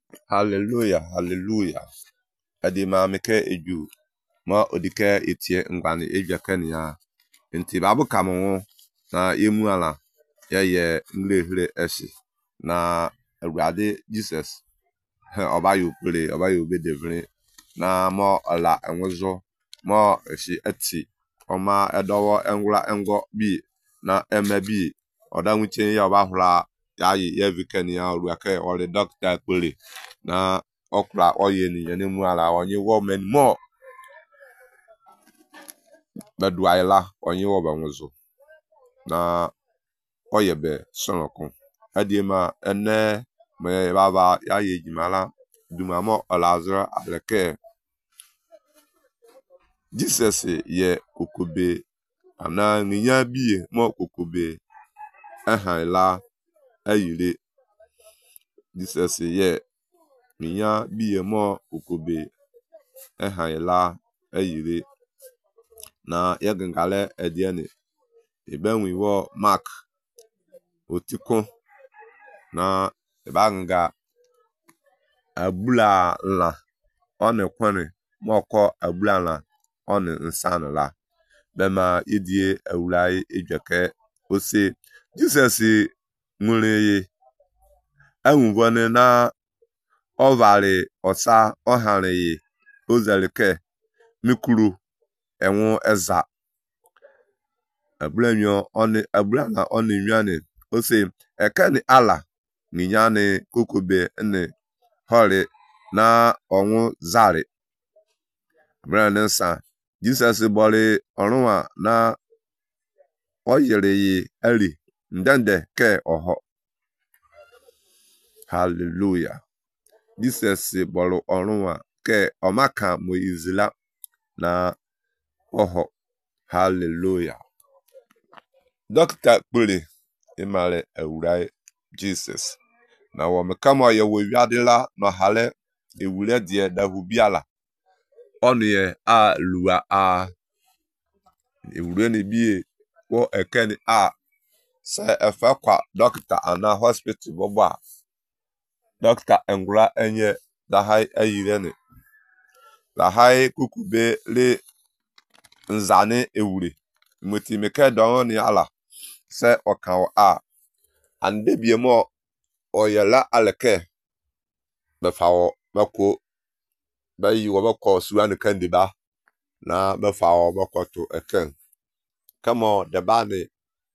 Hallelujah, hallelujah. Adi ma meke eju ma odike etie ngwani ejekania. Nti babu kamu na yemu ala ye ngle eshi na awurade Jesus obayo pele obayo bedevre na mo ala enwozo mo eshi eti oma edowo engula engo bi na emebi odanwuche ya obahura yayi yevikenia oruake ole doctor pele na okra oye ni yene mu ala onye woman mo beduaila onye wo banwozo na oyebe sonokun adima ene me baba yayi jimala dumamo olazra aleke Jesus ye kokobe ana niya biye mo kokobe ehanla ayire Jesus ye niya biye mo kokobe ehanla ayire na yegangale ediene ibenwi wo Mark otikun na ibanga abula la one kwani moko abula la one nsan la bema idie awulai ejeke ose Jesus nwureye anwubone na ovale osa ohanreye ozalike mikuru enwu eza ablanyo one ablana one nwane ose ekani ala ninyane kokobe ne hore na onwu zari brand nsa Jesus bole orunwa na oyereye ali ndende ke oho. Hallelujah. Jesus bole orunwa ke omaka moizila na oho. Hallelujah. Doctor pule imale ewurai Jesus na wo mekama ye wo wiadela no hale ewure die da hubiala onye a lua a ewure ne bie wo ekeni a se efa kwa doctor ana hospital boba doctor engura enye da hai ayire ne da hai kukube le nzane ewure moti meke don ni ala se okan a ande bie mo oyela aleke befawo bako bayi wo bako suwan kandiba na befawo bako to eken kamo de bane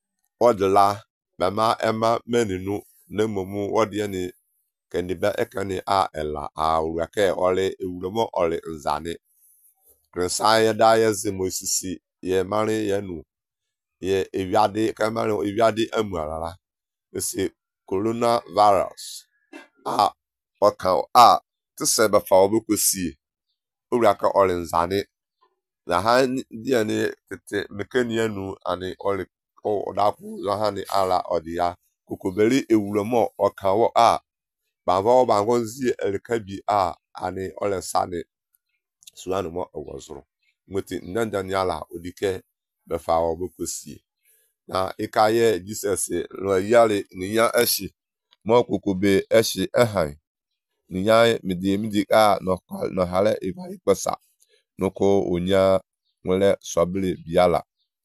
odla bema ema meninu nemomu odie ni kandiba ekani a ela a urake ole ewuromo ole nzane krensaye da ye zemosisi ye mari yenu ye ewiade kamari ewiade amuarara ese coronavirus a okan a tse befa obokosi uraka ole nzane na ha die ni tete mekanianu ani ole o daku ha ni ala odia kokobeli ewuromo okan wo a bavo bangonzi elkabi a ani ole sane suanu mo owozuru mweti ndandanyala odike befa obokosi na ikaye Jesus lo yale niya eshi mo kokobe eshi ehan niya midi a no hale ibai pesa noko onya nwele sobili biala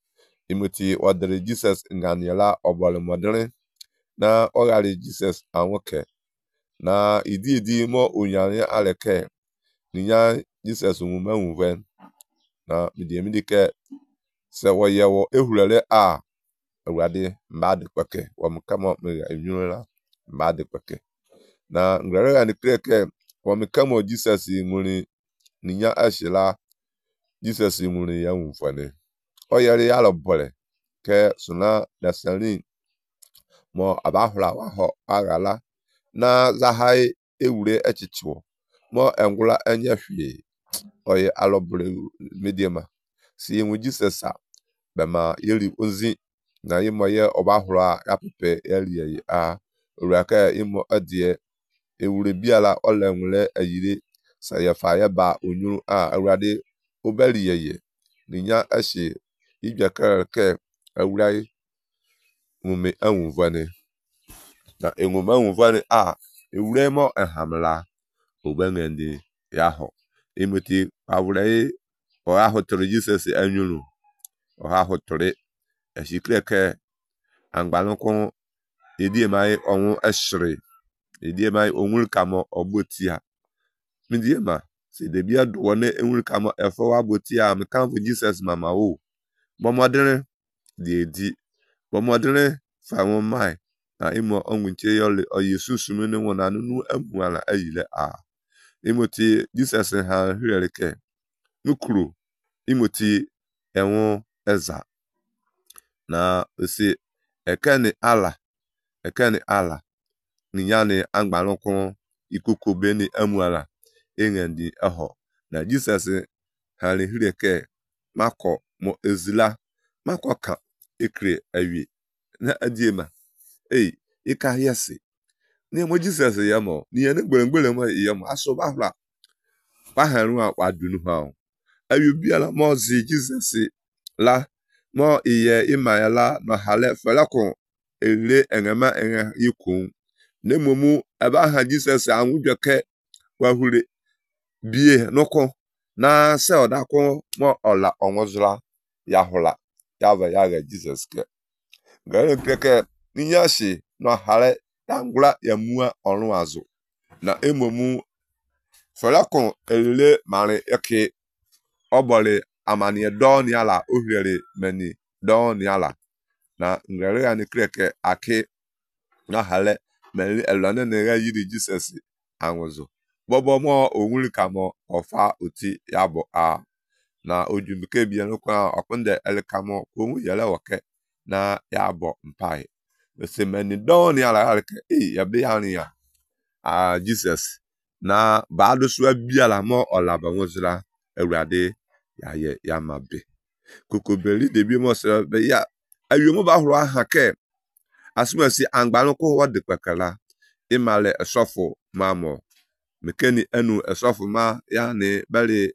imoti odere Jesus nganiela obole modere na ogari Jesus anwoke na idi mo onyane aleke niya Jesus nwumanwuven na midi ke se woyewo ehurele a awade mbade kweke wamkamo enyulela mbade kweke na ngrere ani kreke wamkamo Jesus nwuri ninya ashila Jesus nwuri ya nwufane oyere ya lobole ke suna dasalin mo abahura wa ho agala na zahai ewure echichiwo mo engula enye hwie oye alobule mediema si enwu Jesus a bema yeli ozi na yimo ye obahura ya pepe eliye a uraka imo adie ewure biala olenwule ayire sayefa ya ba onyu a awrade obeli yeye ninya ashi ijekere ke awrai mume anwuvane na enwuma anwuvane a ewure mo ehamla obengendi yaho imoti awure o aho toro Jesus anyunu o aho tore esikreke angbalonko idie mai onwu esre idie mai onwul kamo ogbotia midie ma se de bia do wona enwul kamo efo wa botia me kan for Jesus mama o bomodere de di bomodere fa won mai na imo onwunche yole oyesusu me ne wona nu amuala ayile a imoti Jesus ha hwereke nukuru imoti enwo eza na osi ekene ala ninyane angbalonko ikuku beni amuala engendi aho na Jesus ha le hwereke mako mo ezila mako ka ekre awi na adiema ika yesi ni mo Jesus yamo ni ene gbelengbele mo yamo aso bahla baharu adunu ha awi biala mo zi Jesus la mo iye imayala no hale felako ele engema enge yikun ne momu abaha Jesus anwudweke wahure bie noko na se odako mo ola onwozula ya hola ya ga Jesus ke gare keke ninyashi no hale dangula ya mua orun azu na emomu felako ele mare yake obole amanie do ni ala ohiere meni do ni ala na ngare ya ni kreke ake na hale meni elone ne ga yiri Jesus anwozo bobo mo onwul kamo ofa oti yabo a na ojumike bia no kwa okunde elkamo ko yele woke na yabo mpai se meni do ni ala alke ya be ya Jesus na baado so bia la mo olaba nwozira awurade ya mabe kokobeli de bi mo se be ya awiemo ba horo aha ke asumasi angbalonko wode kwakala imale esofo mamo mekeni enu esofo ma ya ni bali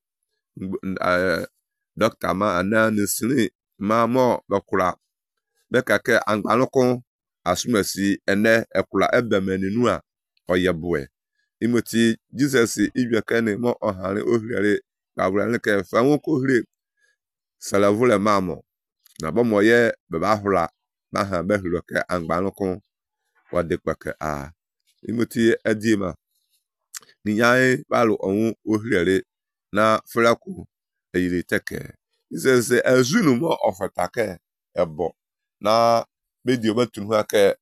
doctor ma ana nisri ma mo bakura beka ke angbalonko asumasi ene ekula ebemeninu a oyeboe imoti Jesus ibekene mo ohare ohiare babura ke fanwo ko hire salavule mamo na bomoye baba hura na ha behiro ke angbalonko wade kwake a imoti adima niyae balu onwu ohiare na flaku eyire teke Jesus azunu mo ofatake ebo na medio batunu ake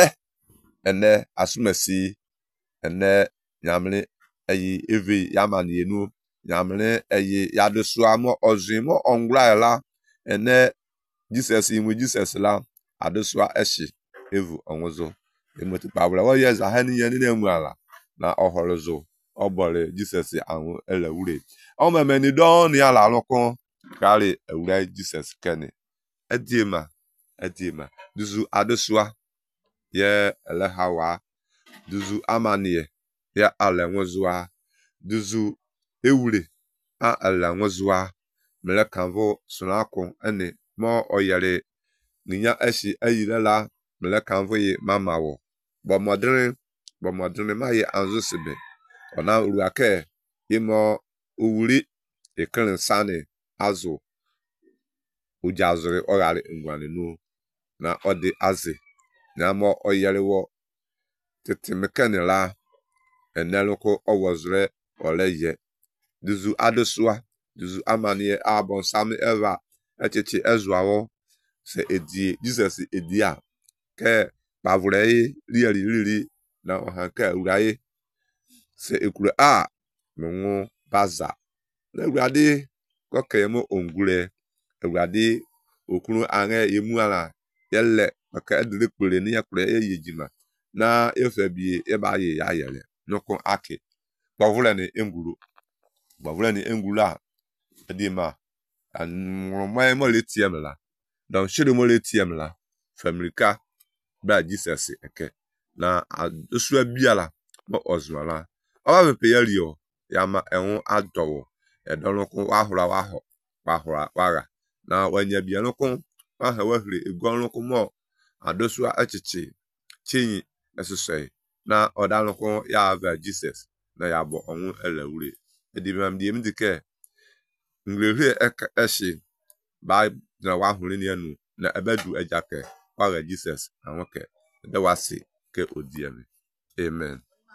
ene asumasi ene nyamle ayi evi yamani enu nyamle ayi yadesu amo ozimo ongla la ene Jesus inwe Jesus la adesu eshi evu onwozo emoti pabula wo yeza hani yani na emuala na ohorozo obole Jesus anwu elewure o memeni don ya la lokon kale ewure Jesus kene adiema duzu adesua ye ele hawa duzu amanie ya ala nwozua duzu ewure a ala nwozua mele kanvo sunako ene mo oyare ninya eshi ayilela mele kanvo ye mamawo bomodrin ma ye anzosibe ona uruake imo uwuri ekran sane azu ujazure ogari ngwanenu na odi azi na mo oyarewo tete mekanela eneloko owozre oleye duzu adosua duzu amanie abon sami eva echeche ezuawo se edi Jesus edia ke pavure riri na ohanka uraye se ekure a menwo baza na urade kokemo ongure urade okunu ange yemuala yele maka edile kpere ni yakure yejima na efebie eba ye ya yele noko ake bavule ni enguru a edima anwo mo letiemla don shiri mo letiemla familika ba Jesus eke na adosu biala mo ozwala o be peyario yama enwo adowo edonko wahura waga na wanya bianoko aha wahire egonko mo adosu achichi chinyi esese na odaloko ya ava Jesus na ya bo onwu elewure edimam diem dike ngrehe eshi ba na wa huri ni enu na ebedu ejake kwa Jesus anwoke de wasi ke odiemi amen.